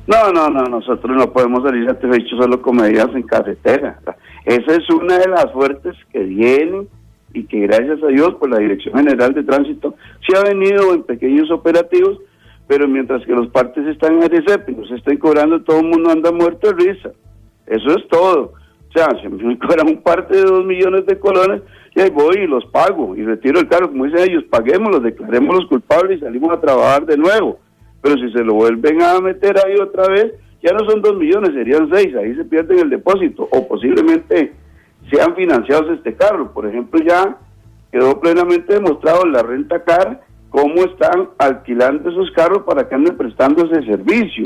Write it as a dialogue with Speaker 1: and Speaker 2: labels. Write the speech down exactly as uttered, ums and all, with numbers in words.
Speaker 1: No, no, no, nosotros no podemos salir satisfechos solo con medidas en carretera. Esa es una de las fuertes que vienen y que gracias a Dios por la Dirección General de Tránsito se ha venido en pequeños operativos, pero mientras que los partes están en R C P y nos estén cobrando, todo el mundo anda muerto de risa. Eso es todo. O sea, si me cobran un parte de dos millones de colones, y ahí voy y los pago y retiro el carro, como dicen ellos, paguémoslos, declarémoslos culpables y salimos a trabajar de nuevo. Pero si se lo vuelven a meter ahí otra vez, ya no son dos millones, serían seis, ahí se pierden el depósito, o posiblemente sean financiados este carro. Por ejemplo, ya quedó plenamente demostrado en la renta car cómo están alquilando esos carros para que anden prestando ese servicio.